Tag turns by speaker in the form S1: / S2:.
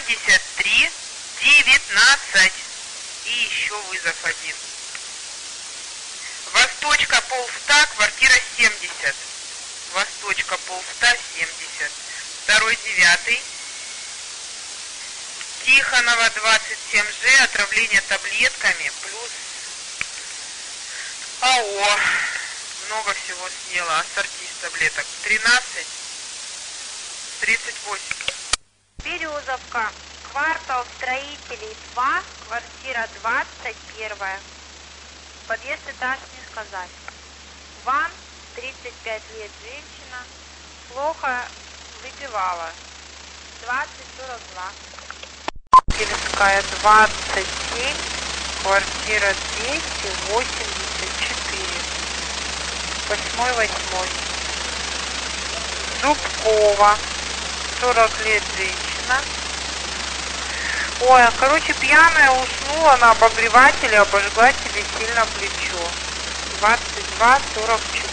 S1: 73 19. И еще вызов один. Восточка полста, квартира 70. Восточка полста, 70. 2-9. Тихонова 27Ж, отравление таблетками, плюс АО. Много всего съела, ассорти из таблеток. 13 38.
S2: Березовка, квартал строителей 2, квартира 21. Подъезд, этаж не сказать. Ван, 35 лет, женщина, плохо выпивала. 2042.
S3: Киевская 27, квартира 284. 8-8. Зубкова, 40 лет, женщина. Ой, короче, пьяная уснула на обогревателе, обожгла себе сильно плечо. 22-44.